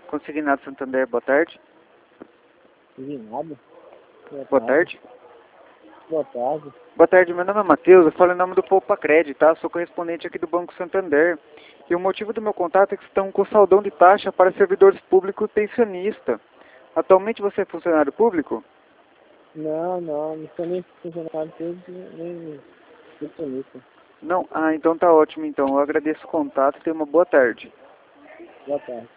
Consignado Santander, boa tarde. Consignado? Boa tarde. Boa tarde. Boa tarde, meu nome é Matheus, eu falo em nome do Poupa Crédito, tá? Sou correspondente aqui do Banco Santander. E o motivo do meu contato é que estão com saldão de taxa para servidores públicos e pensionista. Atualmente você é funcionário público? Não sou nem funcionário público, nem nutricionista. Não? Ah, então tá ótimo então. Eu agradeço o contato e tenha uma boa tarde. Boa tarde.